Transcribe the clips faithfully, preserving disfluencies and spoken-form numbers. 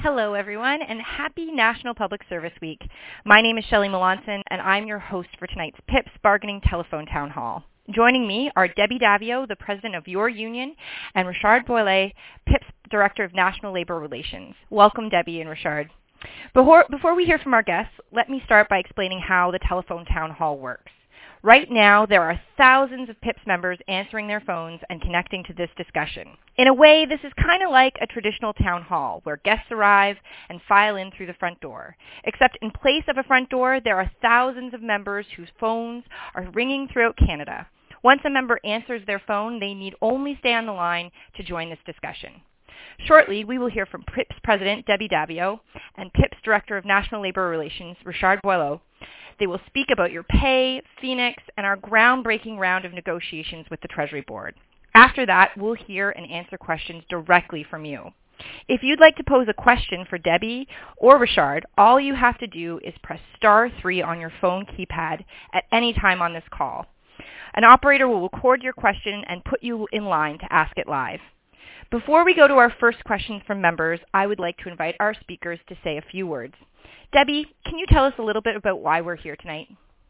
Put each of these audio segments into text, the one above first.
Hello, everyone, and happy National Public Service Week. My name is Shelley Melanson, and I'm your host for tonight's P I P S Bargaining Telephone Town Hall. Joining me are Debbie Davio, the president of your union, and Richard Boilet, P I P S Director of National Labor Relations. Welcome, Debbie and Richard. Before, before we hear from our guests, let me start by explaining how the telephone town hall works. Right now, there are thousands of P I P S members answering their phones and connecting to this discussion. In a way, this is kind of like a traditional town hall, where guests arrive and file in through the front door. Except in place of a front door, there are thousands of members whose phones are ringing throughout Canada. Once a member answers their phone, they need only stay on the line to join this discussion. Shortly, we will hear from P I P S President Debbie Davio and P I P S Director of National Labor Relations, Richard Boileau. They will speak about your pay, Phoenix, and our groundbreaking round of negotiations with the Treasury Board. After that, we'll hear and answer questions directly from you. If you'd like to pose a question for Debbie or Richard, all you have to do is press star three on your phone keypad at any time on this call. An operator will record your question and put you in line to ask it live. Before we go to our first questions from members, I would like to invite our speakers to say a few words. Debbie, can you tell us a little bit about why we're here tonight?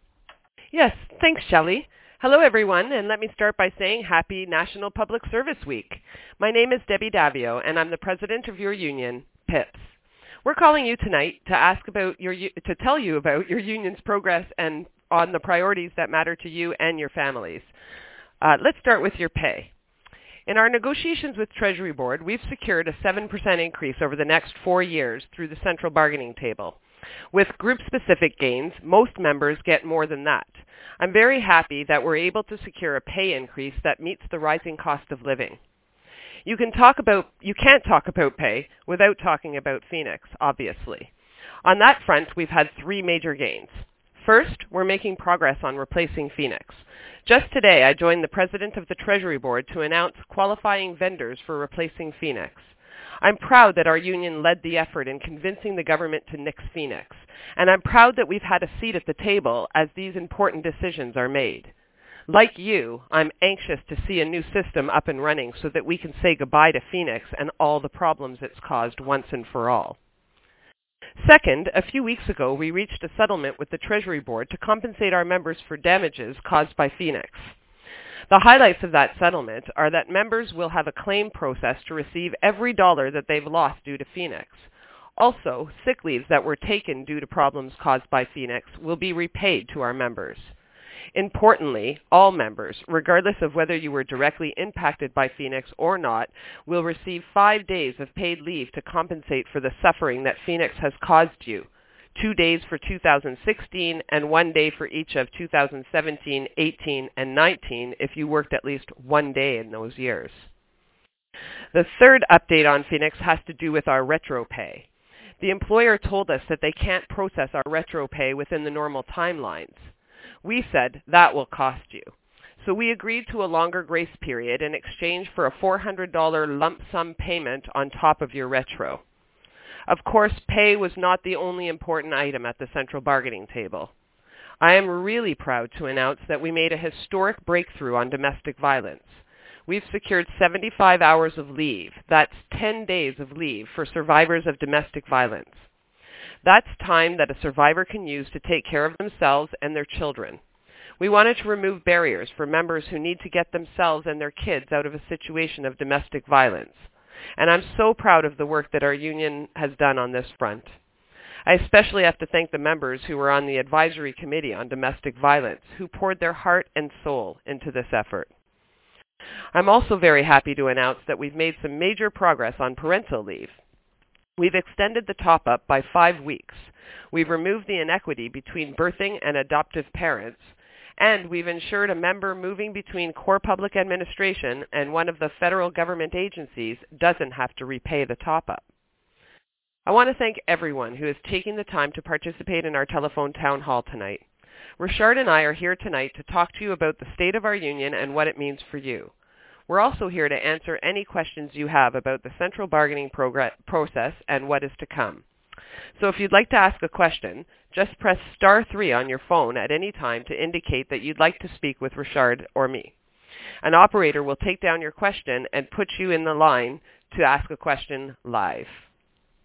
Yes, thanks, Shelley. Hello, everyone, and let me start by saying Happy National Public Service Week. My name is Debbie Davio, and I'm the president of your union, P I P S. We're calling you tonight to ask about your to tell you about your union's progress and on the priorities that matter to you and your families. Uh, let's start with your pay. In our negotiations with Treasury Board, we've secured a seven percent increase over the next four years through the central bargaining table. With group-specific gains, most members get more than that. I'm very happy that we're able to secure a pay increase that meets the rising cost of living. You can talk about, you can't talk about pay without talking about Phoenix, obviously. On that front, we've had three major gains. First, we're making progress on replacing Phoenix. Just today, I joined the president of the Treasury Board to announce qualifying vendors for replacing Phoenix. I'm proud that our union led the effort in convincing the government to nix Phoenix, and I'm proud that we've had a seat at the table as these important decisions are made. Like you, I'm anxious to see a new system up and running so that we can say goodbye to Phoenix and all the problems it's caused once and for all. Second, a few weeks ago, we reached a settlement with the Treasury Board to compensate our members for damages caused by Phoenix. The highlights of that settlement are that members will have a claim process to receive every dollar that they've lost due to Phoenix. Also, sick leaves that were taken due to problems caused by Phoenix will be repaid to our members. Importantly, all members, regardless of whether you were directly impacted by Phoenix or not, will receive five days of paid leave to compensate for the suffering that Phoenix has caused you. Two days for two thousand sixteen and one day for each of two thousand seventeen, eighteen, and nineteen if you worked at least one day in those years. The third update on Phoenix has to do with our retro pay. The employer told us that they can't process our retro pay within the normal timelines. We said that will cost you. So we agreed to a longer grace period in exchange for a four hundred dollars lump sum payment on top of your retro. Of course, pay was not the only important item at the central bargaining table. I am really proud to announce that we made a historic breakthrough on domestic violence. We've secured seventy-five hours of leave. That's ten days of leave for survivors of domestic violence. That's time that a survivor can use to take care of themselves and their children. We wanted to remove barriers for members who need to get themselves and their kids out of a situation of domestic violence. And I'm so proud of the work that our union has done on this front. I especially have to thank the members who were on the advisory committee on domestic violence, who poured their heart and soul into this effort. I'm also very happy to announce that we've made some major progress on parental leave. We've extended the top-up by five weeks. We've removed the inequity between birthing and adoptive parents, and we've ensured a member moving between core public administration and one of the federal government agencies doesn't have to repay the top-up. I want to thank everyone who is taking the time to participate in our telephone town hall tonight. Richard and I are here tonight to talk to you about the state of our union and what it means for you. We're also here to answer any questions you have about the central bargaining progress process and what is to come. So if you'd like to ask a question, just press star three on your phone at any time to indicate that you'd like to speak with Richard or me. An operator will take down your question and put you in the line to ask a question live.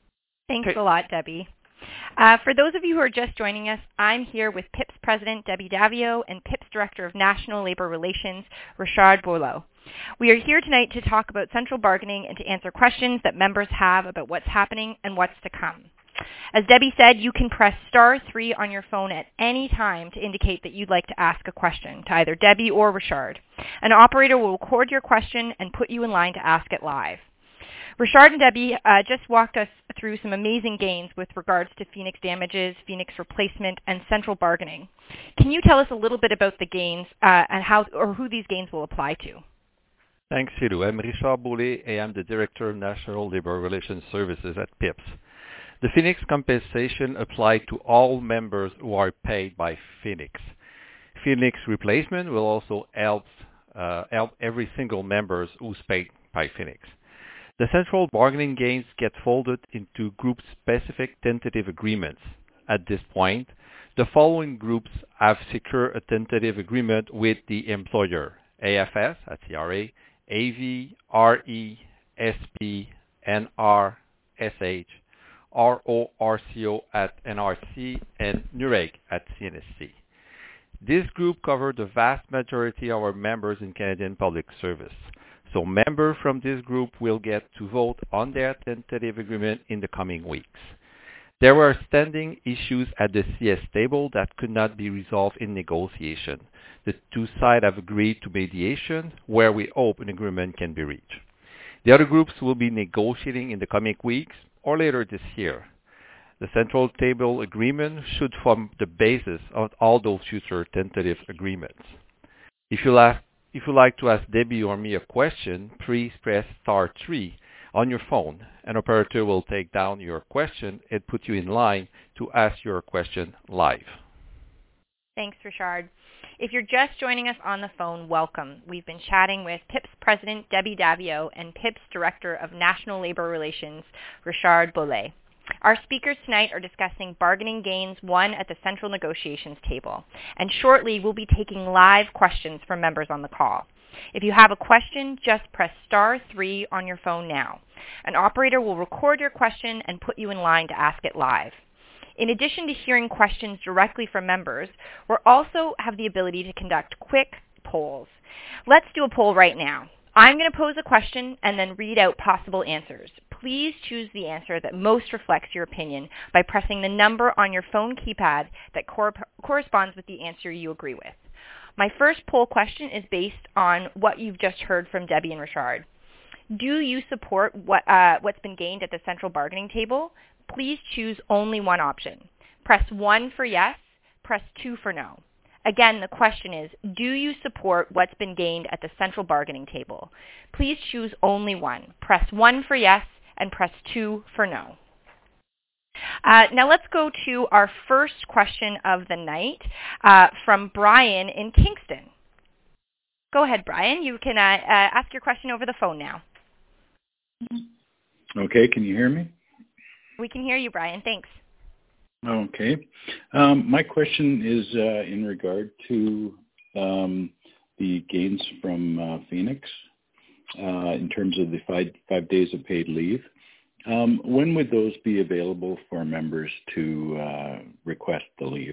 Thanks Okay. a lot, Debbie. Uh, for those of you who are just joining us, I'm here with P I P S President Debbie Davio and P I P S Director of National Labour Relations, Richard Boileau. We are here tonight to talk about central bargaining and to answer questions that members have about what's happening and what's to come. As Debbie said, you can press star three on your phone at any time to indicate that you'd like to ask a question to either Debbie or Richard. An operator will record your question and put you in line to ask it live. Richard and Debbie uh, just walked us through some amazing gains with regards to Phoenix damages, Phoenix replacement, and central bargaining. Can you tell us a little bit about the gains uh, and how or who these gains will apply to? Thanks, Hilou. I'm Richard Boileau, and I'm the Director of National Labour Relations Services at P I P S. The Phoenix compensation applies to all members who are paid by Phoenix. Phoenix replacement will also help, uh, help every single member who's paid by Phoenix. The central bargaining gains get folded into group-specific tentative agreements. At this point, the following groups have secured a tentative agreement with the employer: A F S at C R A, A V, R E, S P, N R, S H, R O R C O at N R C, and N U R E G at C N S C. This group covers the vast majority of our members in Canadian public service. So members from this group will get to vote on their tentative agreement in the coming weeks. There were standing issues at the C S table that could not be resolved in negotiation. The two sides have agreed to mediation, where we hope an agreement can be reached. The other groups will be negotiating in the coming weeks or later this year. The central table agreement should form the basis of all those future tentative agreements. If you like If you'd like to ask Debbie or me a question, please press star three on your phone. An operator will take down your question and put you in line to ask your question live. Thanks, Richard. If you're just joining us on the phone, welcome. We've been chatting with P I P S President Debbie Davio and P I P S Director of National Labour Relations, Richard Boileau. Our speakers tonight are discussing bargaining gains won at the central negotiations table, and shortly we'll be taking live questions from members on the call. If you have a question, just press star three on your phone now. An operator will record your question and put you in line to ask it live. In addition to hearing questions directly from members, we also have the ability to conduct quick polls. Let's do a poll right now. I'm going to pose a question and then read out possible answers. Please choose the answer that most reflects your opinion by pressing the number on your phone keypad that cor- corresponds with the answer you agree with. My first poll question is based on what you've just heard from Debbie and Richard. Do you support what, uh, what's been gained at the central bargaining table? Please choose only one option. Press one for yes, press two for no. Again, the question is, do you support what's been gained at the central bargaining table? Please choose only one. Press one for yes and press two for no. Uh, now let's go to our first question of the night uh, from Brian in Kingston. Go ahead, Brian. You can uh, uh, ask your question over the phone now. Okay, can you hear me? We can hear you, Brian. Thanks. Okay. Um, my question is uh, in regard to um, the gains from uh, Phoenix uh, in terms of the five, five days of paid leave. Um, when would those be available for members to uh, request the leave?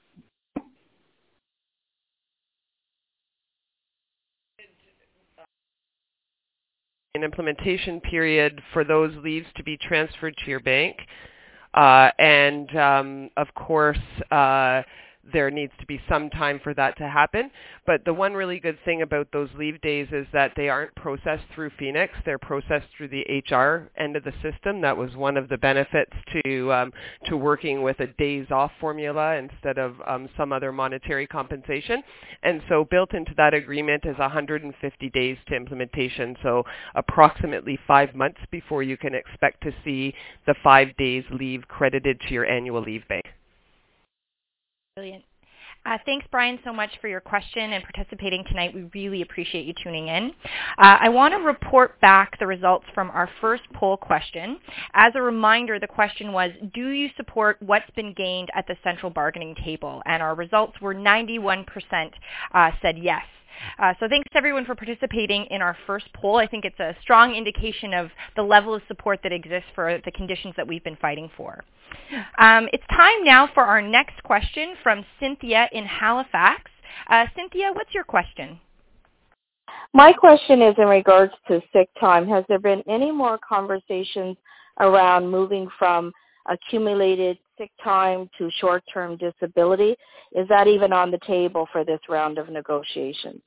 An implementation period for those leaves to be transferred to your bank. Uh, and, um, of course, uh, there needs to be some time for that to happen. But the one really good thing about those leave days is that they aren't processed through Phoenix. They're processed through the H R end of the system. That was one of the benefits to um, to working with a days off formula instead of um, some other monetary compensation. And so built into that agreement is one hundred fifty days to implementation, so approximately five months before you can expect to see the five days leave credited to your annual leave bank. Brilliant. Uh, thanks, Brian, so much for your question and participating tonight. We really appreciate you tuning in. Uh, I want to report back the results from our first poll question. As a reminder, the question was, do you support what's been gained at the central bargaining table? And our results were ninety-one percent uh, said yes. Uh, so thanks to everyone for participating in our first poll. I think it's a strong indication of the level of support that exists for the conditions that we've been fighting for. Um, it's time now for our next question from Cynthia in Halifax. Uh, Cynthia, what's your question? My question is in regards to sick time. Has there been any more conversations around moving from accumulated sick time to short-term disability? Is that even on the table for this round of negotiations?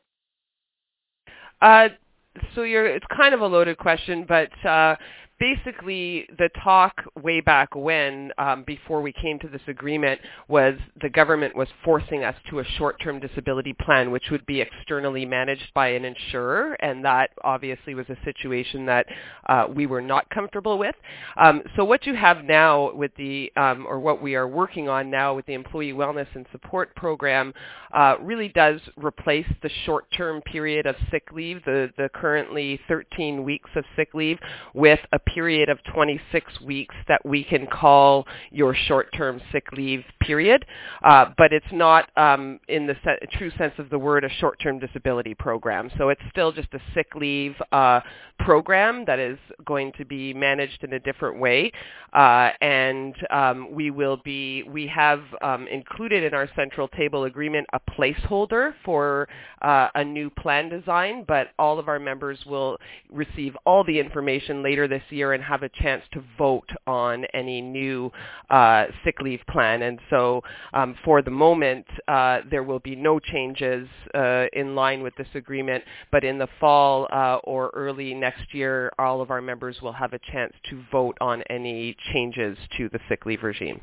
Uh, so you're, it's kind of a loaded question, but uh, basically the talk way back when, um, before we came to this agreement, was the government was forcing us to a short-term disability plan, which would be externally managed by an insurer, and that obviously was a situation that uh, we were not comfortable with. Um, so what you have now with the, um, or what we are working on now with the Employee Wellness and Support Program, uh, really does replace the short-term period of sick leave, the, the currently thirteen weeks of sick leave, with a period of twenty-six weeks that we can call your short-term sick leave period, uh, but it's not um, in the se- true sense of the word a short-term disability program. So it's still just a sick leave uh, program that is going to be managed in a different way, uh, and um, we will be, we have um, included in our central table agreement a placeholder for uh, a new plan design, but all of our members will receive all the information later this year and have a chance to vote on any new uh, sick leave plan. And so um, for the moment, uh, there will be no changes uh, in line with this agreement, but in the fall uh, or early next year, all of our members will have a chance to vote on any changes to the sick leave regime.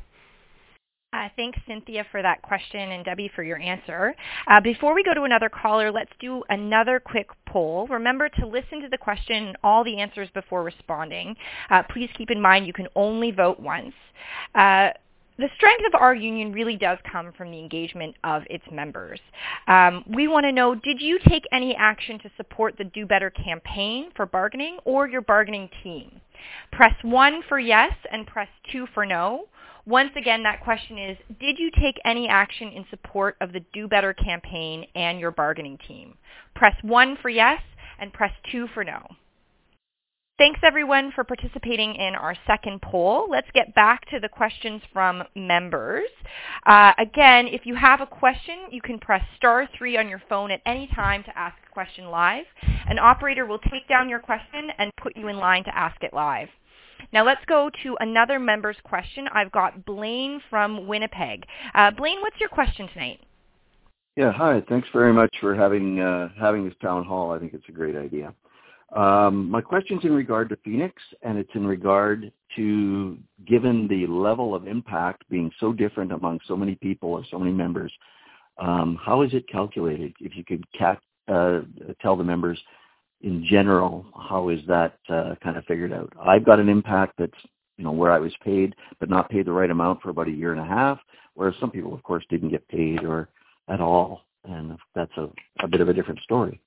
Uh, thanks, Cynthia, for that question, and Debbie for your answer. Uh, before we go to another caller, let's do another quick poll. Remember to listen to the question and all the answers before responding. Uh, please keep in mind you can only vote once. Uh, The strength of our union really does come from the engagement of its members. Um, we want to know, did you take any action to support the Do Better campaign for bargaining or your bargaining team? Press one for yes and press two for no. Once again, that question is, did you take any action in support of the Do Better campaign and your bargaining team? Press one for yes and press two for no. Thanks, everyone, for participating in our second poll. Let's get back to the questions from members. Uh, again, if you have a question, you can press star three on your phone at any time to ask a question live. An operator will take down your question and put you in line to ask it live. Now let's go to another member's question. I've got Blaine from Winnipeg. Uh, Blaine, what's your question tonight? Yeah, hi. Thanks very much for having uh, having this town hall. I think it's a great idea. Um, my question's in regard to Phoenix, and it's in regard to, given the level of impact being so different among so many people or so many members, um, how is it calculated? If you could cat, uh, tell the members in general, how is that uh, kind of figured out? I've got an impact that's, you know, where I was paid but not paid the right amount for about a year and a half, whereas some people, of course, didn't get paid or at all, and that's a, a bit of a different story.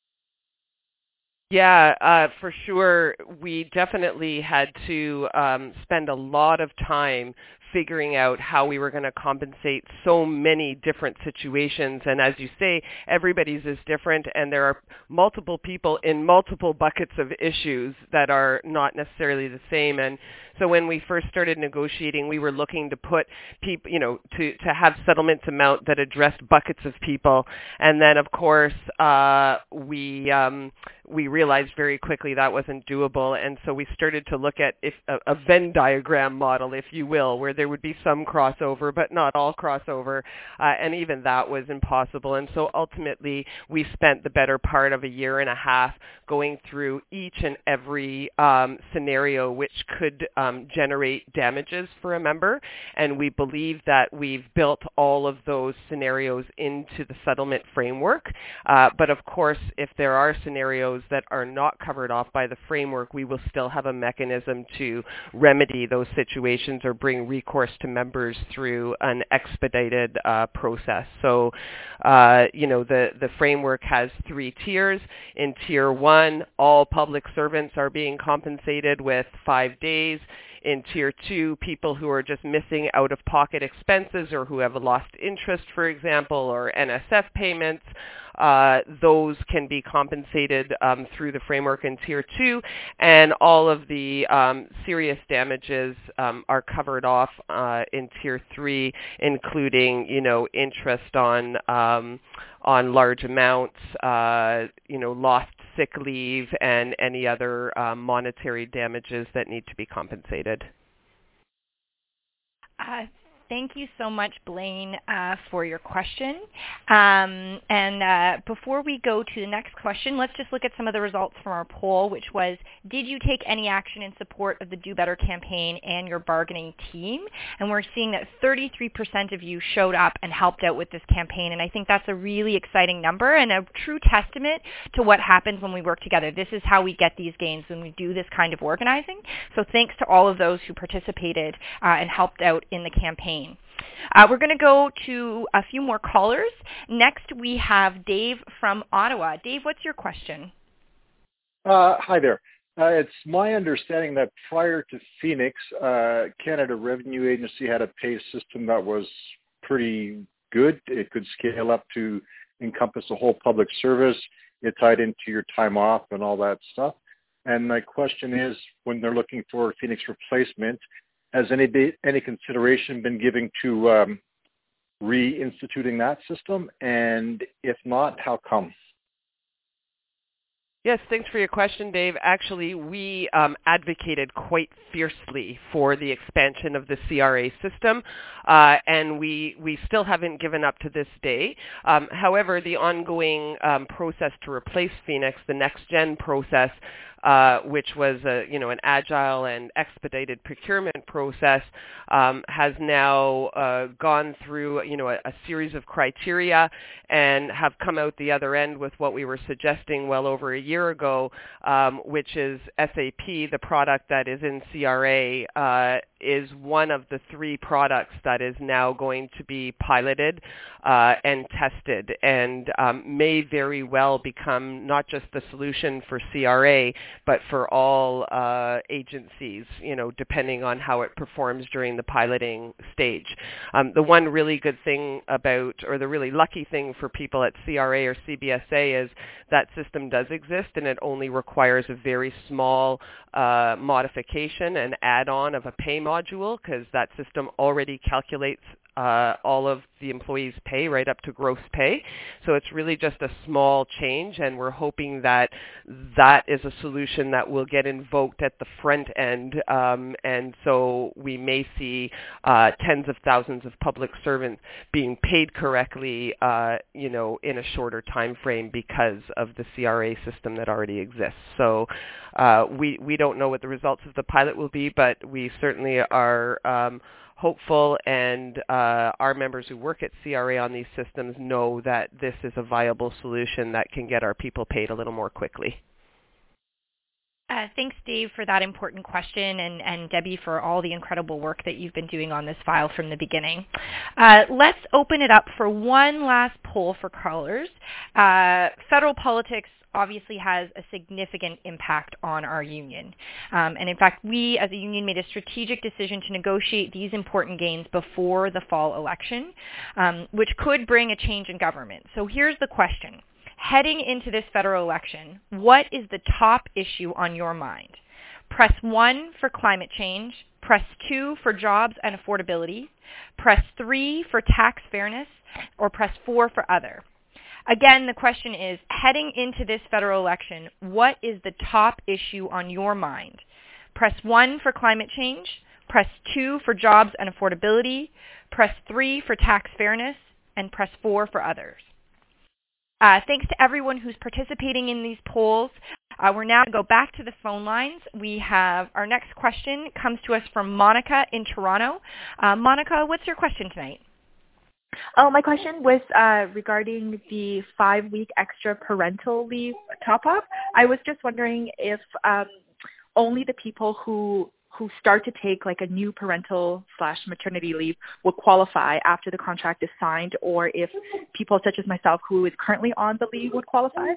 Yeah, uh, for sure. We definitely had to um, spend a lot of time figuring out how we were going to compensate so many different situations. And as you say, everybody's is different, and there are multiple people in multiple buckets of issues that are not necessarily the same. And so when we first started negotiating, we were looking to put people, you know, to, to have settlements amount that addressed buckets of people. And then, of course, uh, we um, we realized very quickly that wasn't doable. And so we started to look at if a, a Venn diagram model, if you will, where there would be some crossover, but not all crossover. Uh, and even that was impossible. And so ultimately, we spent the better part of a year and a half going through each and every um, scenario which could um, generate damages for a member. And we believe that we've built all of those scenarios into the settlement framework. Uh, but of course, if there are scenarios that are not covered off by the framework, we will still have a mechanism to remedy those situations or bring recourse to members through an expedited uh, process. So, uh, you know, the, the framework has three tiers. In tier one, all public servants are being compensated with five days. In Tier two, people who are just missing out-of-pocket expenses or who have lost interest, for example, or N S F payments, uh, those can be compensated um, through the framework in Tier two, and all of the um, serious damages um, are covered off uh, in Tier three, including, you know, interest on um, on large amounts, uh, you know, lost sick leave, and any other um, monetary damages that need to be compensated. Uh, Thank you so much, Blaine, uh, for your question. Um, and uh, before we go to the next question, let's just look at some of the results from our poll, which was, did you take any action in support of the Do Better campaign and your bargaining team? And we're seeing that thirty-three percent of you showed up and helped out with this campaign. And I think that's a really exciting number and a true testament to what happens when we work together. This is how we get these gains when we do this kind of organizing. So thanks to all of those who participated uh, and helped out in the campaign. Uh, we're going to go to a few more callers. Next, we have Dave from Ottawa. Dave, what's your question? Uh, hi there. Uh, it's my understanding that prior to Phoenix, uh, Canada Revenue Agency had a pay system that was pretty good. It could scale up to encompass the whole public service. It tied into your time off and all that stuff. And my question is, when they're looking for a Phoenix replacement, has any any consideration been given to um, reinstituting that system? And if not, how come? Yes, thanks for your question, Dave. Actually, we um, advocated quite fiercely for the expansion of the C R A system, uh, and we, we still haven't given up to this day. Um, however, the ongoing um, process to replace Phoenix, the next-gen process, Uh, which was a, you know, an agile and expedited procurement process, um, has now uh, gone through, you know, a, a series of criteria and have come out the other end with what we were suggesting well over a year ago, um, which is S A P, the product that is in C R A, uh, is one of the three products that is now going to be piloted uh, and tested, and um, may very well become not just the solution for C R A, but for all uh, agencies, you know, depending on how it performs during the piloting stage. Um, the one really good thing about, or the really lucky thing for people at C R A or C B S A is that system does exist, and it only requires a very small uh, modification and add-on of a pay module, because that system already calculates Uh, all of the employees' pay right up to gross pay. So it's really just a small change, and we're hoping that that is a solution that will get invoked at the front end, um, and so we may see uh, tens of thousands of public servants being paid correctly, uh, you know, in a shorter time frame because of the C R A system that already exists. So uh, we, we don't know what the results of the pilot will be, but we certainly are um, hopeful, and uh, our members who work at C R A on these systems know that this is a viable solution that can get our people paid a little more quickly. Uh, thanks, Dave, for that important question, and, and Debbie for all the incredible work that you've been doing on this file from the beginning. Uh, let's open it up for one last poll for callers. Uh, federal politics obviously has a significant impact on our union. Um, and in fact, we as a union made a strategic decision to negotiate these important gains before the fall election, um, which could bring a change in government. So here's the question. Heading into this federal election, what is the top issue on your mind? Press one for climate change, press two for jobs and affordability, press three for tax fairness, or press four for other. Again, the question is, heading into this federal election, what is the top issue on your mind? Press one for climate change, press two for jobs and affordability, press three for tax fairness, and press four for others. Uh, thanks to everyone who's participating in these polls. Uh, we're now going to go back to the phone lines. We have our next question comes to us from Monica in Toronto. Uh, Monica, what's your question tonight? Oh, my question was uh, regarding the five-week extra parental leave top-up. I was just wondering if um, only the people who who start to take like a new parental slash maternity leave would qualify after the contract is signed, or if people such as myself who is currently on the leave would qualify.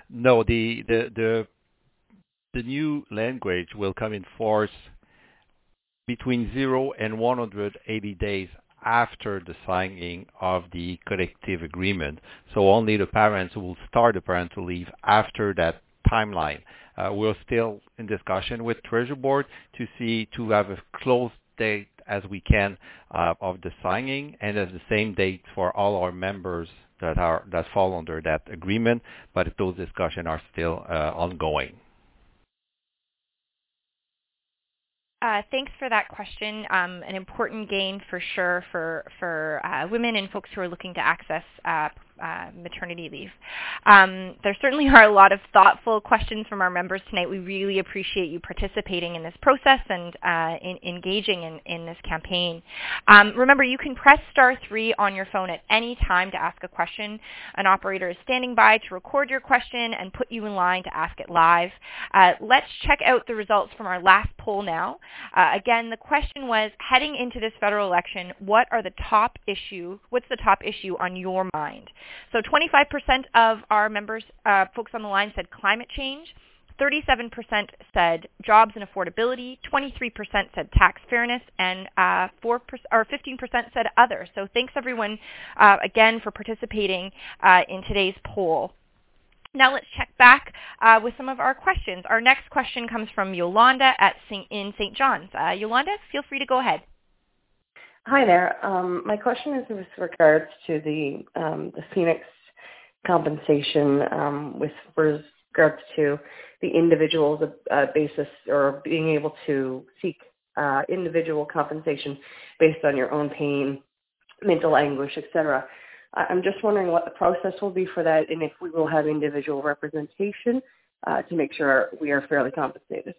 No, the, the the the new language will come in force between zero and one hundred eighty days after the signing of the collective agreement. So only the parents will start the parental leave after that timeline. Uh, we're still in discussion with Treasury Board to see to have a close date as we can uh, of the signing, and at the same date for all our members that are that fall under that agreement. But those discussions are still uh, ongoing. Uh, thanks for that question. Um, an important gain for sure for for uh, women and folks who are looking to access uh, uh, maternity leave. Um, there certainly are a lot of thoughtful questions from our members tonight. We really appreciate you participating in this process and uh, in, engaging in, in this campaign. Um, remember, you can press star three on your phone at any time to ask a question. An operator is standing by to record your question and put you in line to ask it live. Uh, let's check out the results from our last poll now. Uh, again, the question was, heading into this federal election, what are the top issue, what's the top issue on your mind? So twenty-five percent of our members, uh, folks on the line said climate change, thirty-seven percent said jobs and affordability, twenty-three percent said tax fairness, and uh, four percent or fifteen percent said other. So thanks everyone uh, again for participating uh, in today's poll. Now let's check back uh, with some of our questions. Our next question comes from Yolanda at Saint in Saint John's. Uh, Yolanda, feel free to go ahead. Hi there. Um, my question is with regards to the um, the Phoenix compensation um, with regards to the individual's uh, basis or being able to seek uh, individual compensation based on your own pain, mental anguish, et cetera. I'm just wondering what the process will be for that and if we will have individual representation uh, to make sure we are fairly compensated.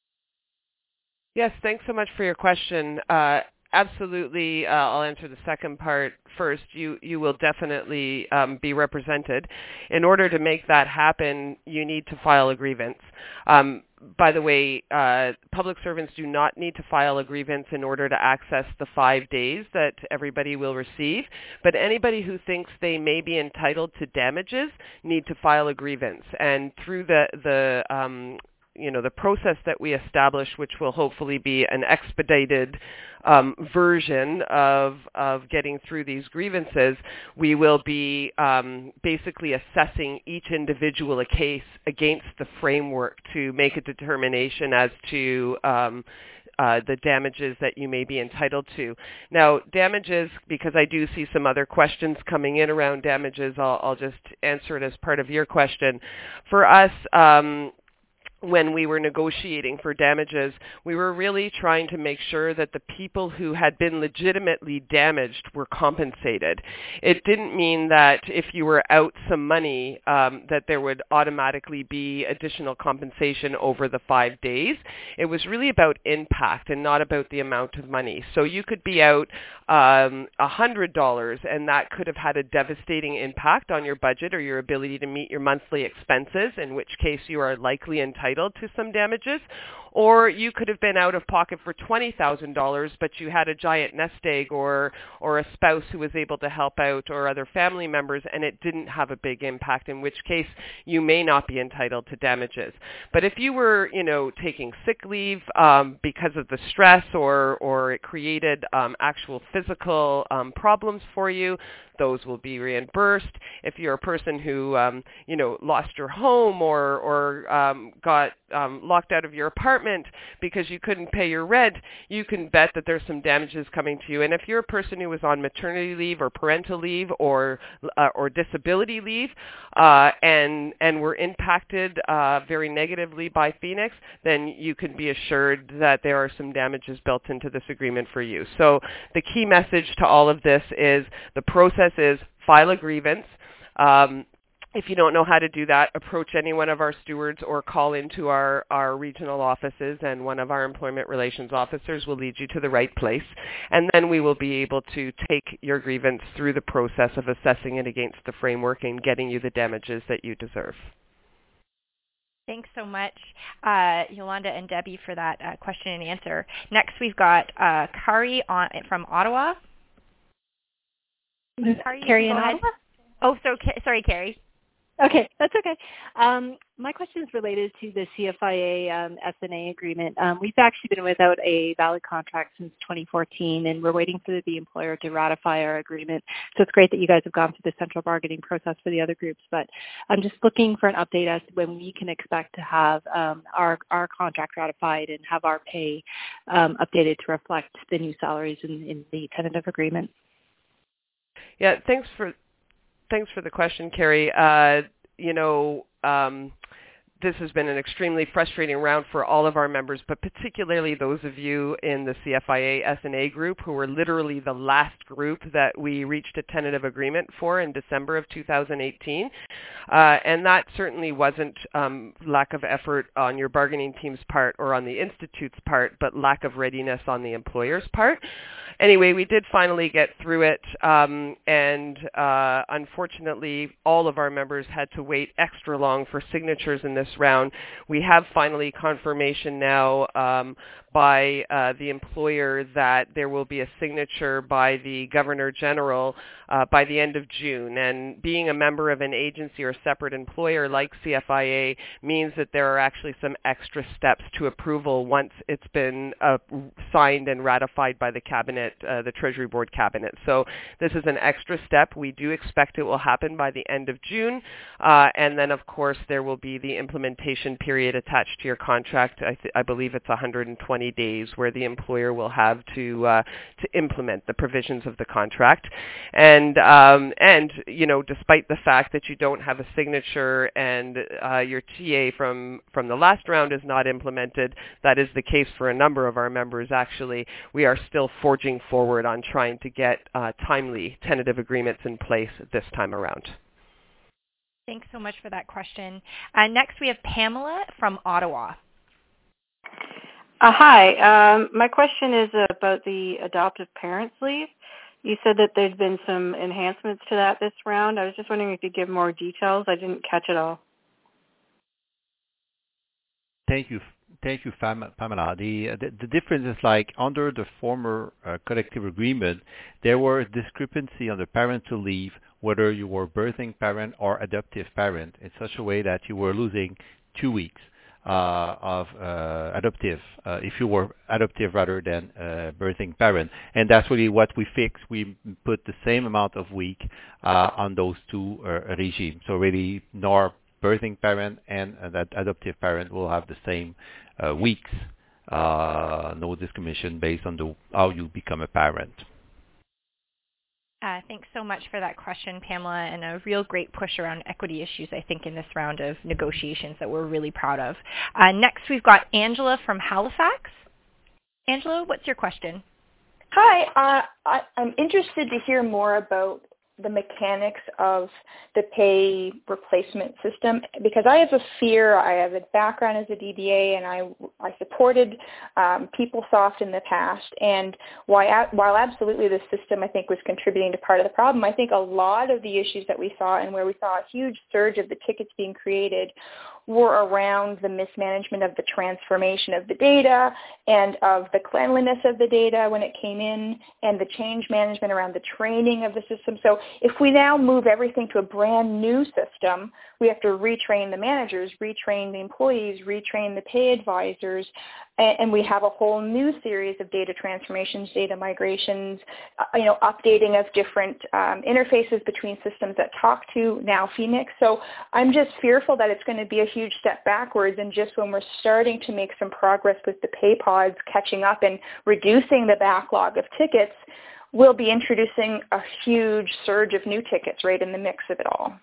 Yes, thanks so much for your question. Uh, absolutely, uh, I'll answer the second part first. You you will definitely um, be represented. In order to make that happen, you need to file a grievance. Um, by the way, uh, public servants do not need to file a grievance in order to access the five days that everybody will receive, but anybody who thinks they may be entitled to damages need to file a grievance. And through the, the um, you know, the process that we establish, which will hopefully be an expedited um, version of of getting through these grievances, we will be um, basically assessing each individual case against the framework to make a determination as to um, Uh, the damages that you may be entitled to. Now, damages, because I do see some other questions coming in around damages, I'll, I'll just answer it as part of your question. For us, um, when we were negotiating for damages, we were really trying to make sure that the people who had been legitimately damaged were compensated. It didn't mean that if you were out some money, um, that there would automatically be additional compensation over the five days. It was really about impact and not about the amount of money. So you could be out um, one hundred dollars, and that could have had a devastating impact on your budget or your ability to meet your monthly expenses, in which case you are likely entitled to some damages. Or you could have been out of pocket for twenty thousand dollars, but you had a giant nest egg or or a spouse who was able to help out or other family members, and it didn't have a big impact, in which case you may not be entitled to damages. But if you were, you know, taking sick leave um, because of the stress or, or it created um, actual physical um, problems for you, those will be reimbursed. If you're a person who, um, you know, lost your home or, or um, got um, locked out of your apartment because you couldn't pay your rent, you can bet that there's some damages coming to you. And if you're a person who was on maternity leave or parental leave or uh, or disability leave uh, and and were impacted uh, very negatively by Phoenix, then you can be assured that there are some damages built into this agreement for you. So the key message to all of this is the process is file a grievance. Um, If you don't know how to do that, approach any one of our stewards or call into our, our regional offices, and one of our employment relations officers will lead you to the right place. And then we will be able to take your grievance through the process of assessing it against the framework and getting you the damages that you deserve. Thanks so much, uh, Yolanda and Debbie, for that uh, question and answer. Next, we've got uh, Kari on, from Ottawa. Kari, Carrie in Ottawa? Oh, so sorry, Carrie. Okay, that's okay. Um, my question is related to the C F I A um, S N A agreement. Um, we've actually been without a valid contract since twenty fourteen, and we're waiting for the employer to ratify our agreement. So it's great that you guys have gone through the central bargaining process for the other groups, but I'm just looking for an update as to when we can expect to have um, our, our contract ratified and have our pay um, updated to reflect the new salaries in, in the tentative agreement. Yeah, thanks for Thanks for the question, Carrie. Uh, you know, um, this has been an extremely frustrating round for all of our members, but particularly those of you in the C F I A S N A group who were literally the last group that we reached a tentative agreement for in December of two thousand eighteen. Uh, and that certainly wasn't um, lack of effort on your bargaining team's part or on the Institute's part, but lack of readiness on the employer's part. Anyway, we did finally get through it, um, and uh, unfortunately, all of our members had to wait extra long for signatures in this round. We have finally confirmation now um, by uh, the employer that there will be a signature by the Governor General uh, by the end of June. And being a member of an agency or separate employer like C F I A means that there are actually some extra steps to approval once it's been uh, signed and ratified by the Cabinet, uh, the Treasury Board Cabinet. So this is an extra step. We do expect it will happen by the end of June. Uh, and then, of course, there will be the implementation period attached to your contract. I, th- I believe it's one hundred twenty days where the employer will have to uh, to implement the provisions of the contract. And, um, and you know, despite the fact that you don't have a signature and uh, your T A from, from the last round is not implemented, that is the case for a number of our members actually, we are still forging forward on trying to get uh, timely tentative agreements in place this time around. Thanks so much for that question. Uh, next, we have Pamela from Ottawa. Uh, hi. Um, my question is about the adoptive parents leave. You said that there's been some enhancements to that this round. I was just wondering if you could give more details. I didn't catch it all. Thank you. Thank you, Pamela. The, the, the difference is like under the former uh, collective agreement, there were a discrepancy on the parental leave, whether you were birthing parent or adoptive parent, in such a way that you were losing two weeks uh, of uh, adoptive, uh, if you were adoptive rather than uh, birthing parent. And that's really what we fixed. We put the same amount of week uh, on those two uh, regimes. So really, nor birthing parent and uh, that adoptive parent will have the same uh, weeks, uh, no discrimination based on the, how you become a parent. Uh, thanks so much for that question, Pamela, and a real great push around equity issues, I think, in this round of negotiations that we're really proud of. Uh, next, we've got Angela from Halifax. Angela, what's your question? Hi. Uh, I, I'm interested to hear more about the mechanics of the pay replacement system, because I have a fear. I have a background as a D B A, and I, I supported um, PeopleSoft in the past. And while, while absolutely the system, I think, was contributing to part of the problem, I think a lot of the issues that we saw and where we saw a huge surge of the tickets being created were around the mismanagement of the transformation of the data and of the cleanliness of the data when it came in, and the change management around the training of the system. So if we now move everything to a brand new system, we have to retrain the managers, retrain the employees, retrain the pay advisors, and we have a whole new series of data transformations, data migrations, you know, updating of different um, interfaces between systems that talk to now Phoenix. So I'm just fearful that it's going to be a huge step backwards, and just when we're starting to make some progress with the pay pods catching up and reducing the backlog of tickets, we'll be introducing a huge surge of new tickets right in the mix of it all.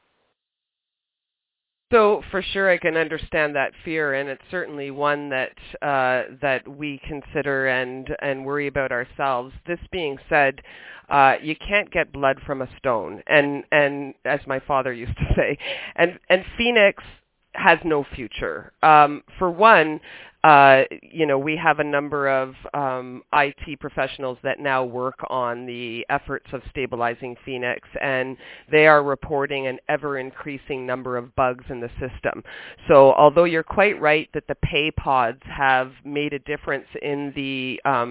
So for sure, I can understand that fear, and it's certainly one that uh, that we consider and and worry about ourselves. This being said, uh, you can't get blood from a stone, and and as my father used to say, and and Phoenix has no future. Um, for one, uh, you know, we have a number of um, I T professionals that now work on the efforts of stabilizing Phoenix, and they are reporting an ever-increasing number of bugs in the system. So although you're quite right that the pay pods have made a difference in the um,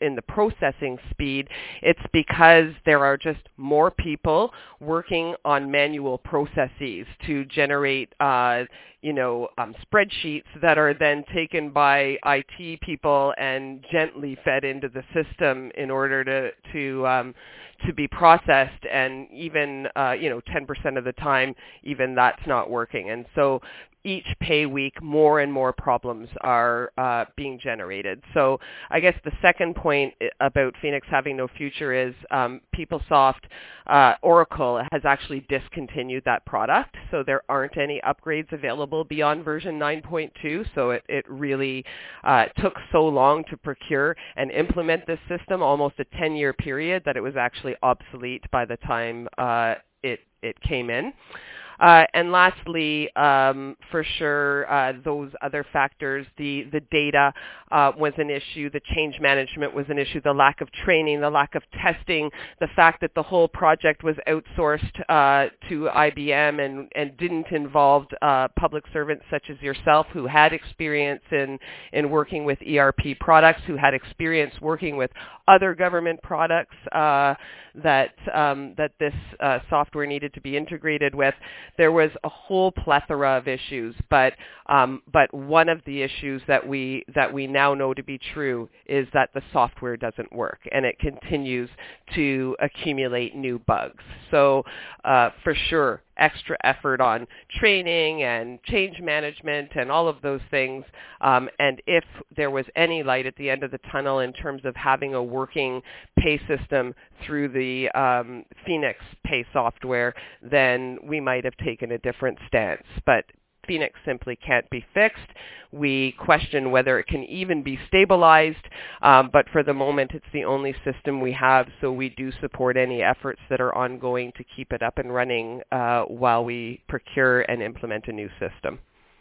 in the processing speed, it's because there are just more people working on manual processes to generate uh, you know, um, spreadsheets that are then taken by I T people and gently fed into the system in order to to um, to be processed. And even uh, you know, ten percent of the time, even that's not working. And so each pay week, more and more problems are uh, being generated. So I guess the second point about Phoenix having no future is um, PeopleSoft, uh, Oracle has actually discontinued that product. So there aren't any upgrades available beyond version nine point two. So it, it really uh, took so long to procure and implement this system, almost a ten-year period, that it was actually obsolete by the time uh, it, it came in. Uh, and lastly, um, for sure, uh, those other factors, the, the data uh, was an issue, the change management was an issue, the lack of training, the lack of testing, the fact that the whole project was outsourced uh, to I B M and, and didn't involve uh, public servants such as yourself who had experience in, in working with E R P products, who had experience working with other government products uh, that, um, that this uh, software needed to be integrated with. There was a whole plethora of issues, but um, but one of the issues that we that we now know to be true is that the software doesn't work, and it continues to accumulate new bugs. So uh, for sure, extra effort on training and change management and all of those things. Um, and if there was any light at the end of the tunnel in terms of having a working pay system through the um, Phoenix pay software, then we might have taken a different stance. But Phoenix simply can't be fixed. We question whether it can even be stabilized, um, but for the moment it's the only system we have, so we do support any efforts that are ongoing to keep it up and running uh, while we procure and implement a new system.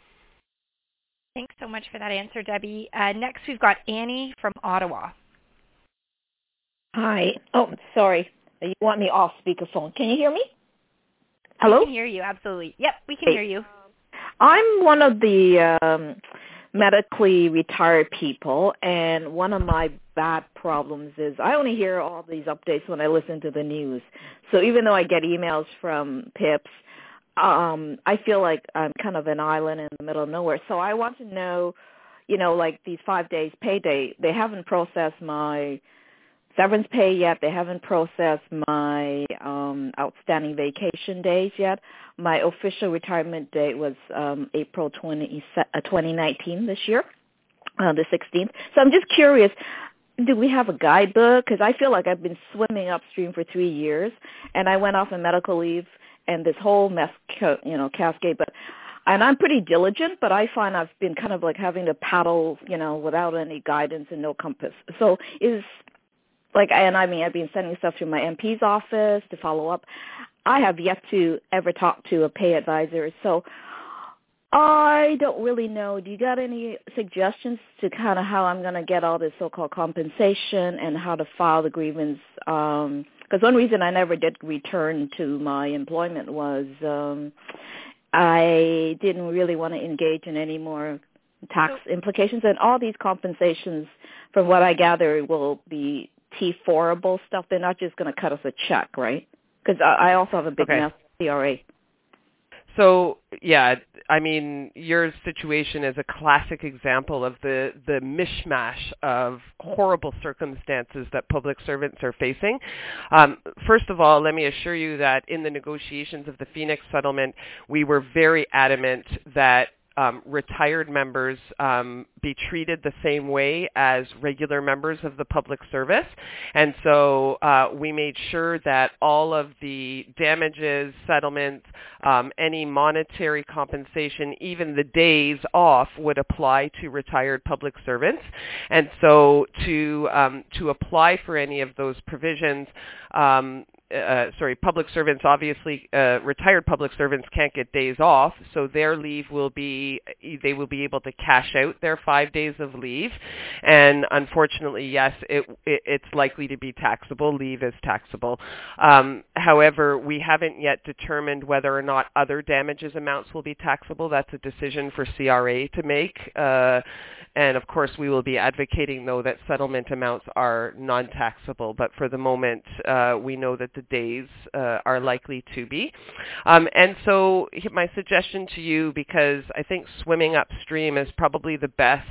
Thanks so much for that answer, Debbie. Uh, next we've got Annie from Ottawa. Hi. Oh, sorry. You want me off speakerphone. Can you hear me? Hello? We can hear you, absolutely. Yep, we can hey. hear you. I'm one of the um, medically retired people, and one of my bad problems is I only hear all these updates when I listen to the news. So even though I get emails from P I P S, um, I feel like I'm kind of an island in the middle of nowhere. So I want to know, you know, like these five days payday, they haven't processed my severance pay yet. They haven't processed my um, outstanding vacation days yet. My official retirement date was um, April twentieth, twenty nineteen this year, uh, the sixteenth. So I'm just curious, do we have a guidebook? Because I feel like I've been swimming upstream for three years, and I went off on medical leave, and this whole mess, you know, cascade. But and I'm pretty diligent, but I find I've been kind of like having to paddle, you know, without any guidance and no compass. So is Like, and I mean, I've been sending stuff to my M P's office to follow up. I have yet to ever talk to a pay advisor, so I don't really know. Do you got any suggestions to kind of how I'm going to get all this so-called compensation and how to file the grievance? Because um, one reason I never did return to my employment was um, I didn't really want to engage in any more tax implications, and all these compensations, from what I gather, will be T four-able stuff. They're not just going to cut us a check, right? Because I also have a big okay. mess C R A. So, yeah, I mean, your situation is a classic example of the, the mishmash of horrible circumstances that public servants are facing. Um, first of all, let me assure you that in the negotiations of the Phoenix settlement, we were very adamant that Um, retired members um, be treated the same way as regular members of the public service. And so uh, we made sure that all of the damages, settlements, um, any monetary compensation, even the days off would apply to retired public servants. And so to, um, to apply for any of those provisions, um, uh, sorry, public servants, obviously, uh, retired public servants can't get days off, so their leave will be, they will be able to cash out their five days of leave. And unfortunately, yes, it, it it's likely to be taxable. Leave is taxable. Um, however, we haven't yet determined whether or not other damages amounts will be taxable. That's a decision for C R A to make. Uh, and of course, we will be advocating, though, that settlement amounts are non-taxable. But for the moment, uh, we know that the days uh, are likely to be. Um, and so my suggestion to you, because I think swimming upstream is probably the best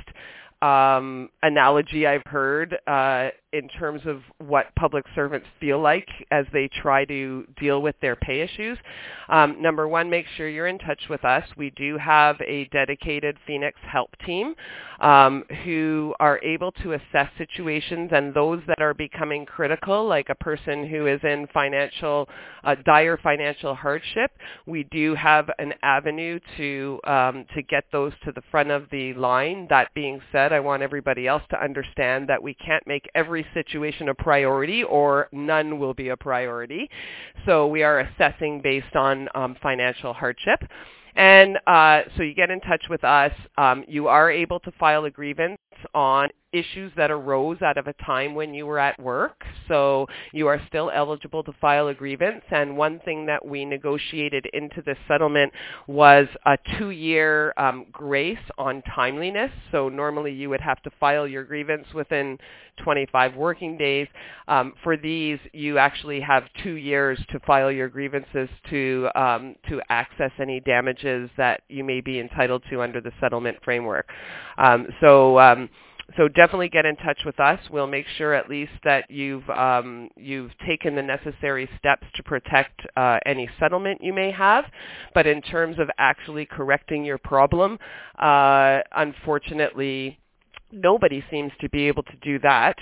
um, analogy I've heard uh, in terms of what public servants feel like as they try to deal with their pay issues. Um, number one, make sure you're in touch with us. We do have a dedicated Phoenix help team um, who are able to assess situations, and those that are becoming critical, like a person who is in financial, uh, dire financial hardship, we do have an avenue to um, to get those to the front of the line. That being said, I want everybody else to understand that we can't make every situation a priority, or none will be a priority. So we are assessing based on um, financial hardship. And uh, so you get in touch with us. Um, you are able to file a grievance on issues that arose out of a time when you were at work. So you are still eligible to file a grievance. And one thing that we negotiated into this settlement was a two-year um, grace on timeliness. So normally you would have to file your grievance within twenty-five working days. Um, for these, you actually have two years to file your grievances to um, to access any damages that you may be entitled to under the settlement framework. Um, so um, So definitely get in touch with us. We'll make sure at least that you've um, you've taken the necessary steps to protect uh, any settlement you may have. But in terms of actually correcting your problem, uh, unfortunately, nobody seems to be able to do that.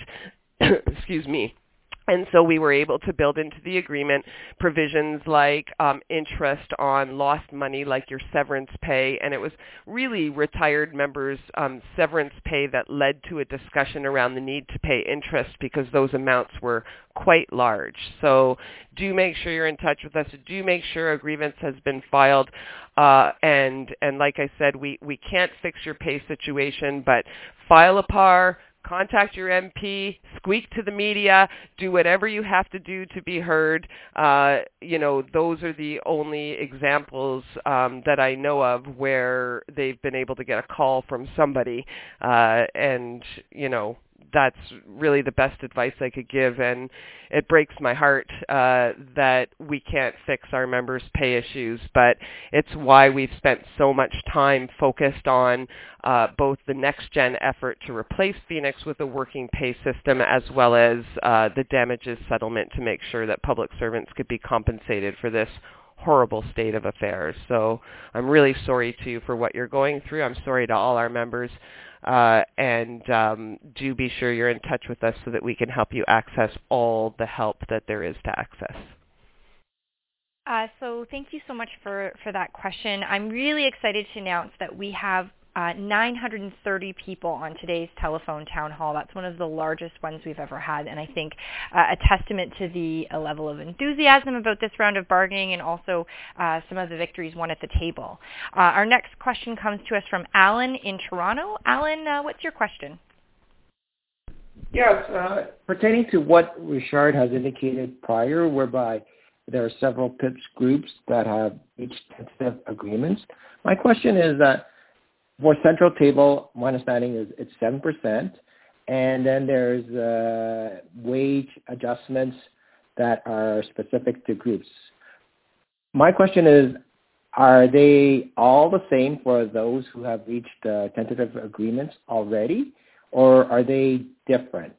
Excuse me. And so we were able to build into the agreement provisions like um, interest on lost money, like your severance pay. And it was really retired members' um, severance pay that led to a discussion around the need to pay interest, because those amounts were quite large. So do make sure you're in touch with us. Do make sure a grievance has been filed. Uh, and, and like I said, we, we can't fix your pay situation, but file a P A R, contact your M P, squeak to the media, do whatever you have to do to be heard. Uh, you know, those are the only examples um, that I know of where they've been able to get a call from somebody. Uh, and, you know, that's really the best advice I could give. And it breaks my heart uh, that we can't fix our members' pay issues, but it's why we've spent so much time focused on uh, both the next-gen effort to replace Phoenix with a working pay system, as well as uh, the damages settlement to make sure that public servants could be compensated for this horrible state of affairs. So I'm really sorry to you for what you're going through. I'm sorry to all our members. Uh, and um, do be sure you're in touch with us so that we can help you access all the help that there is to access. Uh, so thank you so much for, for that question. I'm really excited to announce that we have uh, nine hundred thirty people on today's telephone town hall. That's one of the largest ones we've ever had, and I think uh, a testament to the a level of enthusiasm about this round of bargaining, and also uh, some of the victories won at the table. Uh, our next question comes to us from Alan in Toronto. Alan, uh, what's your question? Yes, uh, pertaining to what Richard has indicated prior, whereby there are several P I P S groups that have reached tentative agreements. My question is that for Central Table, my understanding is it's seven percent, and then there's uh, wage adjustments that are specific to groups. My question is, are they all the same for those who have reached uh, tentative agreements already, or are they different?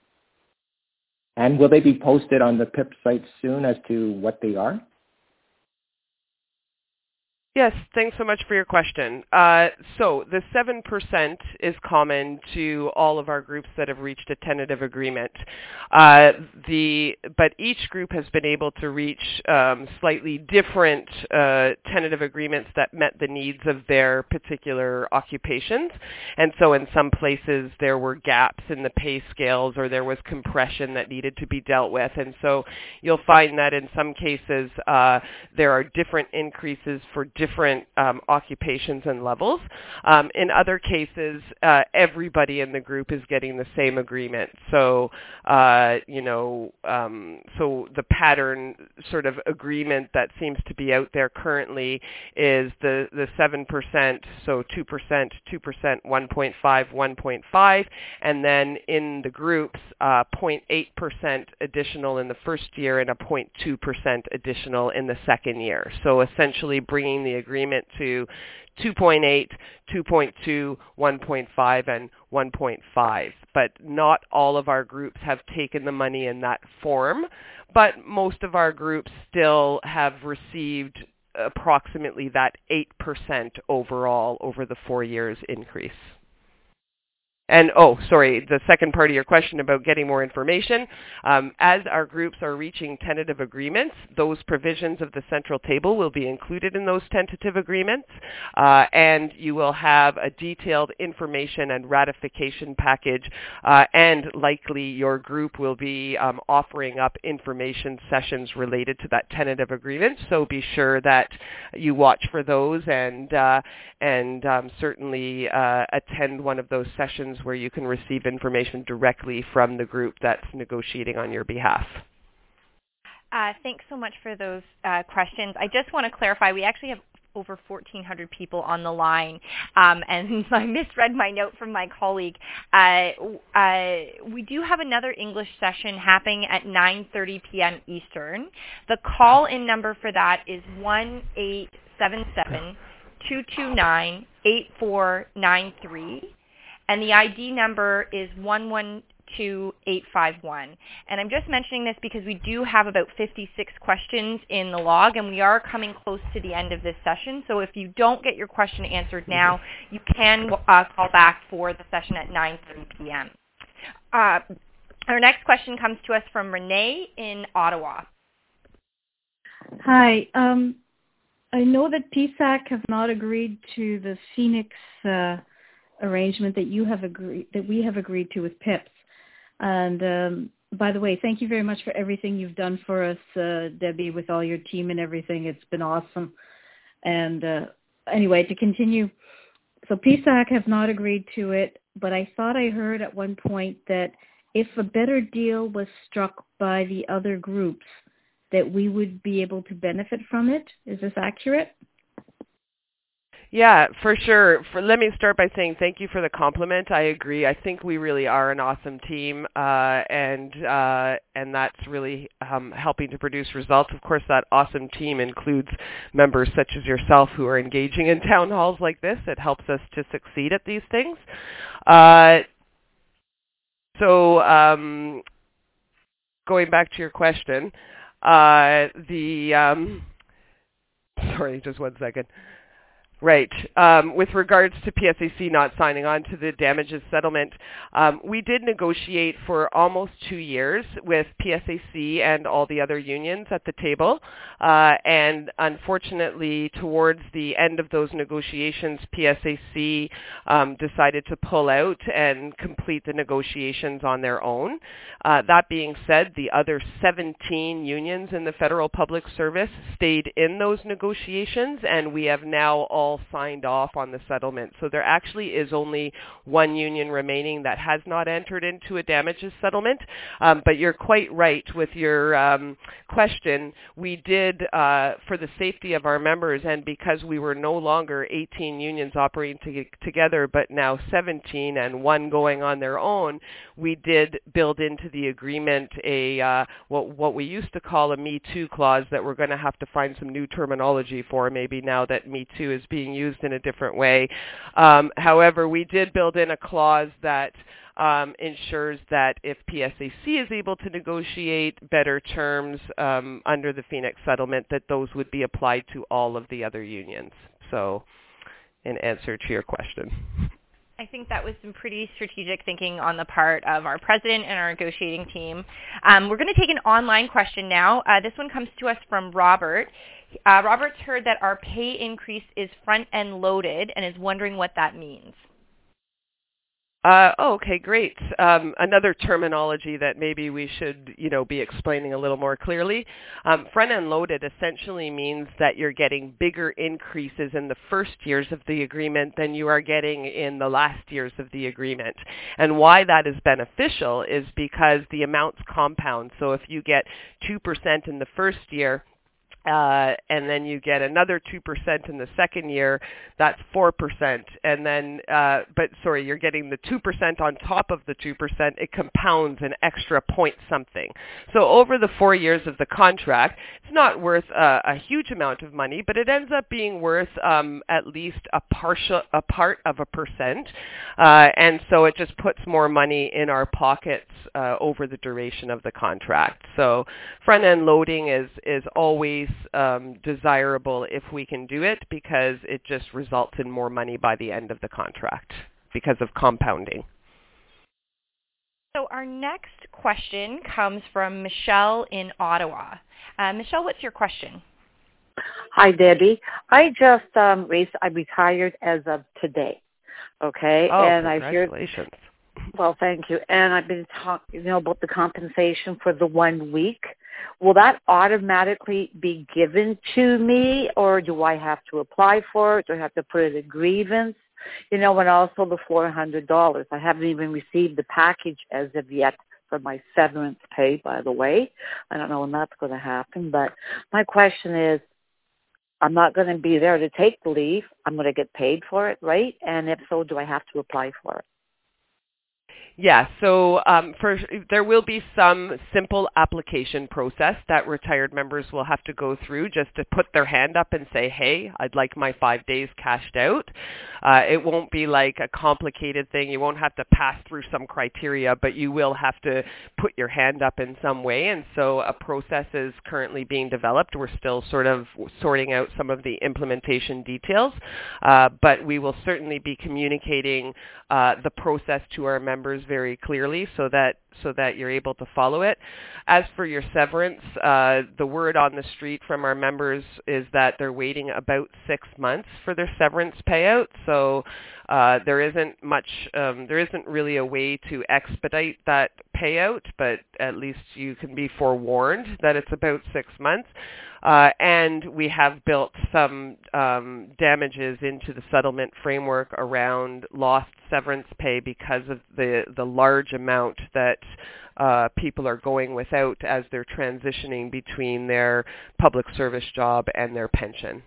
And will they be posted on the P I P site soon as to what they are? Yes, thanks so much for your question. Uh, so the seven percent is common to all of our groups that have reached a tentative agreement. Uh, the, but each group has been able to reach um, slightly different uh, tentative agreements that met the needs of their particular occupations. And so in some places there were gaps in the pay scales or there was compression that needed to be dealt with. And so you'll find that in some cases uh, there are different increases for different um, occupations and levels. Um, in other cases, uh, everybody in the group is getting the same agreement. So, uh, you know, um, so the pattern sort of agreement that seems to be out there currently is the, the seven percent, so two percent, two percent, one point five, one point five, and then in the groups, uh, zero point eight percent additional in the first year and a zero point two percent additional in the second year. So essentially bringing the agreement to two point eight, two point two, one point five, and one point five. But not all of our groups have taken the money in that form, but most of our groups still have received approximately that eight percent overall over the four years increase. And, oh, sorry, the second part of your question about getting more information. Um, as our groups are reaching tentative agreements, those provisions of the central table will be included in those tentative agreements, uh, and you will have a detailed information and ratification package, uh, and likely your group will be um, offering up information sessions related to that tentative agreement, so be sure that you watch for those and, uh, and um, certainly uh, attend one of those sessions where you can receive information directly from the group that's negotiating on your behalf. Uh, thanks so much for those uh, questions. I just want to clarify, we actually have over fourteen hundred people on the line, um, and I misread my note from my colleague. Uh, uh, we do have another English session happening at nine thirty p.m. Eastern. The call-in number for that is one eight seven seven, two two nine, eight four nine three. And the I D number is one one two eight five one. And I'm just mentioning this because we do have about fifty-six questions in the log, and we are coming close to the end of this session. So if you don't get your question answered now, you can uh, call back for the session at nine thirty p.m. Uh, our next question comes to us from Renee in Ottawa. Hi. Um, I know that P S A C have not agreed to the Phoenix uh, arrangement that you have agreed that we have agreed to with P I P S. And um, by the way, thank you very much for everything you've done for us, uh, Debbie, with all your team and everything. It's been awesome. And uh, anyway, to continue, so P S A C have not agreed to it, but I thought I heard at one point that if a better deal was struck by the other groups, that we would be able to benefit from it. Is this accurate? Yeah, for sure. For, let me start by saying thank you for the compliment. I agree. I think we really are an awesome team, uh, and uh, and that's really um, helping to produce results. Of course, that awesome team includes members such as yourself who are engaging in town halls like this. It helps us to succeed at these things. Uh, so um, going back to your question, uh, the um, sorry, just one second. Right. Um, with regards to P S A C not signing on to the damages settlement, um, we did negotiate for almost two years with P S A C and all the other unions at the table. Uh, and unfortunately, towards the end of those negotiations, P S A C um, decided to pull out and complete the negotiations on their own. Uh, that being said, the other seventeen unions in the federal public service stayed in those negotiations, and we have now all signed off on the settlement. So there actually is only one union remaining that has not entered into a damages settlement. Um, but you're quite right with your um, question. We did, uh, for the safety of our members, and because we were no longer eighteen unions operating to- together, but now seventeen and one going on their own, we did build into the agreement a uh, what, what we used to call a Me Too clause that we're going to have to find some new terminology for maybe now that Me Too is being used in a different way. Um, however, we did build in a clause that um, ensures that if P S A C is able to negotiate better terms um, under the Phoenix settlement, that those would be applied to all of the other unions. So, in answer to your question. I think that was some pretty strategic thinking on the part of our president and our negotiating team. Um, we're going to take an online question now. Uh, this one comes to us from Robert. Uh, Robert's heard that our pay increase is front-end loaded and is wondering what that means. Uh, oh, okay, great. Um, another terminology that maybe we should, you know, be explaining a little more clearly. Um, front-end loaded essentially means that you're getting bigger increases in the first years of the agreement than you are getting in the last years of the agreement. And why that is beneficial is because the amounts compound. So if you get two percent in the first year, Uh, and then you get another two percent in the second year, that's four percent. And then, uh, but sorry, you're getting the two percent on top of the two percent. It compounds an extra point something. So over the four years of the contract, it's not worth uh, a huge amount of money, but it ends up being worth um, at least a partial, a part of a percent. Uh, and so it just puts more money in our pockets uh, over the duration of the contract. So front-end loading is, is always Um, desirable if we can do it, because it just results in more money by the end of the contract because of compounding. So our next question comes from Michelle in Ottawa. Uh, Michelle, what's your question? Hi, Debbie. I just um, raised, I retired as of today. Okay, oh, and congratulations. I've heard, well, thank you. And I've been talking, you know, about the compensation for the one week. Will that automatically be given to me, or do I have to apply for it? Do I have to put it in grievance? You know, and also the four hundred dollars. I haven't even received the package as of yet for my severance pay, by the way. I don't know when that's going to happen, but my question is, I'm not going to be there to take the leave. I'm going to get paid for it, right? And if so, do I have to apply for it? Yeah, so um, for, there will be some simple application process that retired members will have to go through just to put their hand up and say, hey, I'd like my five days cashed out. Uh, it won't be like a complicated thing. You won't have to pass through some criteria, but you will have to put your hand up in some way. And so a process is currently being developed. We're still sort of sorting out some of the implementation details, uh, but we will certainly be communicating uh, the process to our members very clearly so that so that you're able to follow it. As for your severance, uh, the word on the street from our members is that they're waiting about six months for their severance payout. So uh, there isn't much, um, there isn't really a way to expedite that payout, but at least you can be forewarned that it's about six months. Uh, and we have built some um, damages into the settlement framework around lost severance pay because of the, the large amount that uh, people are going without as they're transitioning between their public service job and their pension.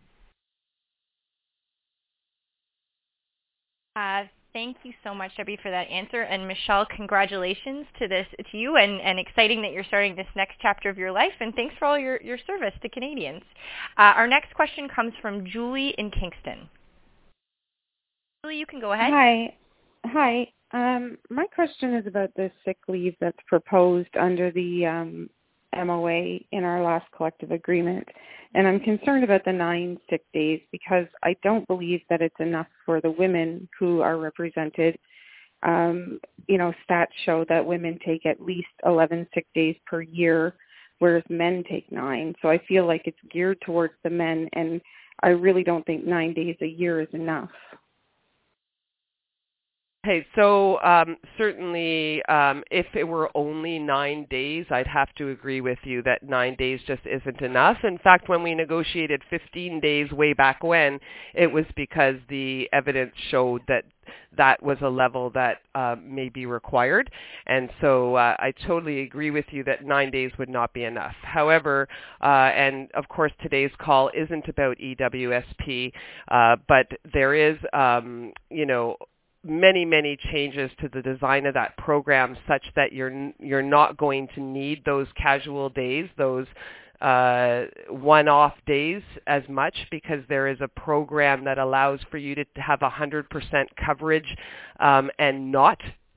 Uh, thank you so much, Debbie, for that answer. And Michelle, congratulations to this to you, and, and exciting that you're starting this next chapter of your life. And thanks for all your, your service to Canadians. Uh, our next question comes from Julie in Kingston. Julie, you can go ahead. Hi. Hi. Um, my question is about the sick leave that's proposed under the um, M O A in our last collective agreement. And I'm concerned about the nine sick days because I don't believe that it's enough for the women who are represented. Um, you know, stats show that women take at least eleven sick days per year, whereas men take nine. So I feel like it's geared towards the men, and I really don't think nine days a year is enough. Okay, so um, certainly um, if it were only nine days, I'd have to agree with you that nine days just isn't enough. In fact, when we negotiated fifteen days way back when, it was because the evidence showed that that was a level that uh, may be required. And so uh, I totally agree with you that nine days would not be enough. However, uh, and of course today's call isn't about E W S P, uh, but there is, um, you know, many, many changes to the design of that program such that you're you're not going to need those casual days, those uh, one-off days as much, because there is a program that allows for you to have one hundred percent coverage um, and not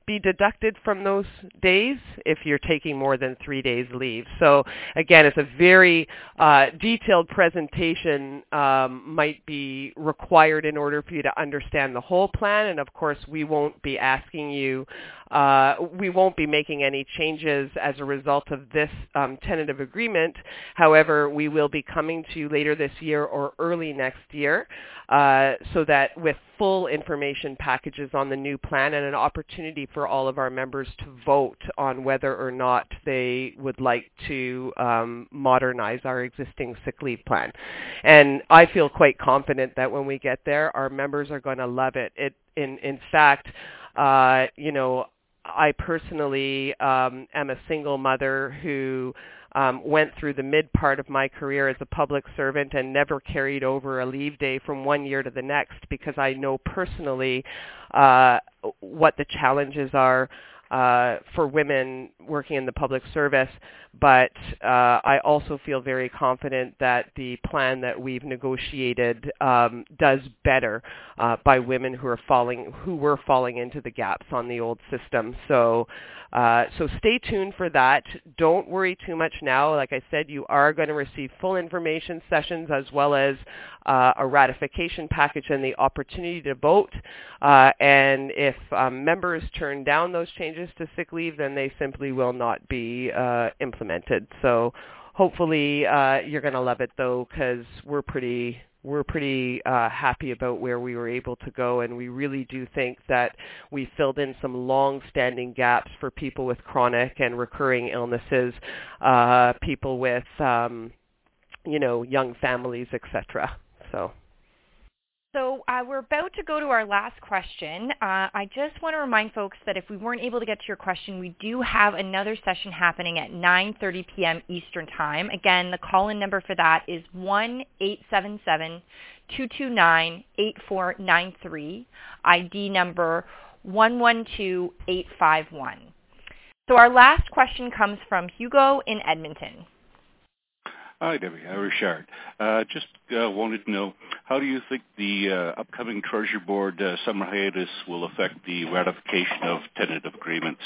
be deducted from those days if you're taking more than three days leave. So again, it's a very uh, detailed presentation um, might be required in order for you to understand the whole plan. And of course, we won't be asking you, uh, we won't be making any changes as a result of this um, tentative agreement. However, we will be coming to you later this year or early next year uh, so that with full information packages on the new plan and an opportunity for all of our members to vote on whether or not they would like to um, modernize our existing sick leave plan. And I feel quite confident that when we get there, our members are going to love it. It in, in fact, uh, you know, I personally um, am a single mother who Um, went through the mid part of my career as a public servant and never carried over a leave day from one year to the next because I know personally uh, what the challenges are uh, for women working in the public service. But uh, I also feel very confident that the plan that we've negotiated um, does better uh, by women who are falling, who were falling into the gaps on the old system. So, uh, so stay tuned for that. Don't worry too much now. Like I said, you are going to receive full information sessions as well as uh, a ratification package and the opportunity to vote. Uh, and if um, members turn down those changes to sick leave, then they simply will not be uh, implemented. So hopefully uh, you're going to love it though, because we're pretty we're pretty uh, happy about where we were able to go, and we really do think that we filled in some long-standing gaps for people with chronic and recurring illnesses, uh, people with um, you know young families, et cetera. So. So uh, we're about to go to our last question. Uh, I just want to remind folks that if we weren't able to get to your question, we do have another session happening at nine thirty p.m. Eastern Time. Again, the call-in number for that is one eight seven seven, two two nine, eight four nine three, I D number one one two eight five one. So our last question comes from Hugo in Edmonton. Hi, Debbie. Hi, Richard. Uh, just uh, wanted to know, how do you think the uh, upcoming Treasury Board uh, summer hiatus will affect the ratification of tentative agreements?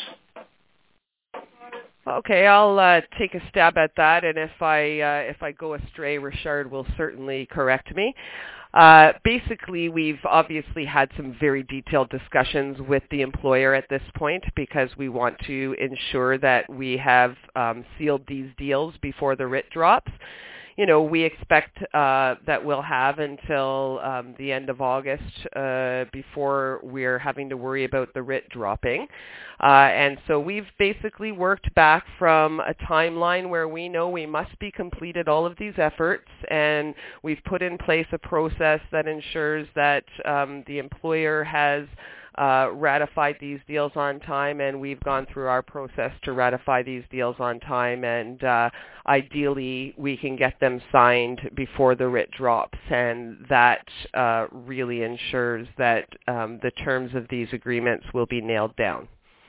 Okay, I'll uh, take a stab at that, and if I uh, if I go astray, Richard will certainly correct me. Uh, basically, we've obviously had some very detailed discussions with the employer at this point because we want to ensure that we have um, sealed these deals before the writ drops. You know, we expect uh, that we'll have until um, the end of August uh, before we're having to worry about the writ dropping. Uh, and so we've basically worked back from a timeline where we know we must be completed all of these efforts, and we've put in place a process that ensures that um, the employer has Uh, ratified these deals on time, and we've gone through our process to ratify these deals on time, and uh, ideally we can get them signed before the writ drops, and that uh, really ensures that um, the terms of these agreements will be nailed down.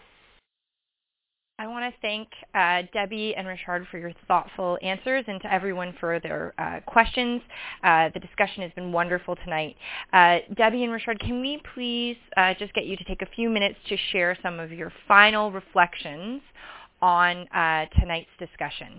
I want to thank uh, Debbie and Richard for your thoughtful answers, and to everyone for their uh, questions. Uh, the discussion has been wonderful tonight. Uh, Debbie and Richard, can we please uh, just get you to take a few minutes to share some of your final reflections on uh, tonight's discussion?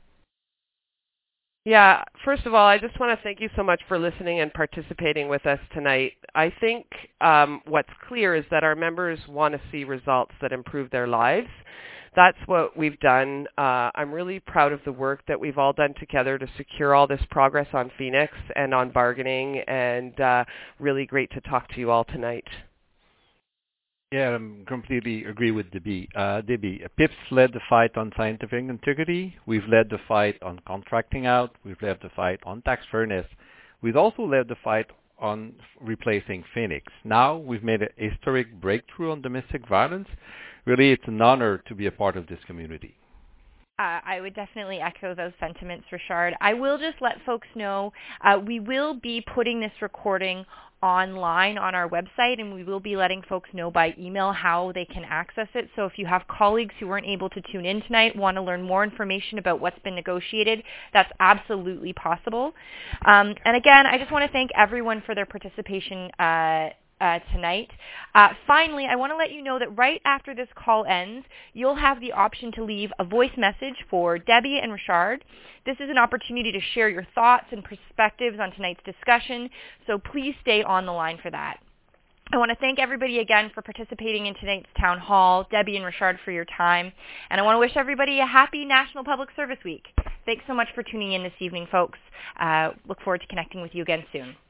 Yeah, first of all, I just want to thank you so much for listening and participating with us tonight. I think um, what's clear is that our members want to see results that improve their lives. That's what we've done. Uh, I'm really proud of the work that we've all done together to secure all this progress on Phoenix and on bargaining, and uh, really great to talk to you all tonight. Yeah, I completely agree with Debbie. Uh, Debbie, PIPS led the fight on scientific integrity. We've led the fight on contracting out. We've led the fight on tax fairness. We've also led the fight on replacing Phoenix. Now we've made a historic breakthrough on domestic violence. Really, it's an honor to be a part of this community. Uh, I would definitely echo those sentiments, Richard. I will just let folks know uh, we will be putting this recording online on our website, and we will be letting folks know by email how they can access it. So if you have colleagues who weren't able to tune in tonight, want to learn more information about what's been negotiated, that's absolutely possible. Um, and again, I just want to thank everyone for their participation uh, uh, tonight. Uh, finally, I want to let you know that right after this call ends, you'll have the option to leave a voice message for Debbie and Richard. This is an opportunity to share your thoughts and perspectives on tonight's discussion, so please stay on the line for that. I want to thank everybody again for participating in tonight's town hall, Debbie and Richard for your time, and I want to wish everybody a happy National Public Service Week. Thanks so much for tuning in this evening, folks. Uh, look forward to connecting with you again soon.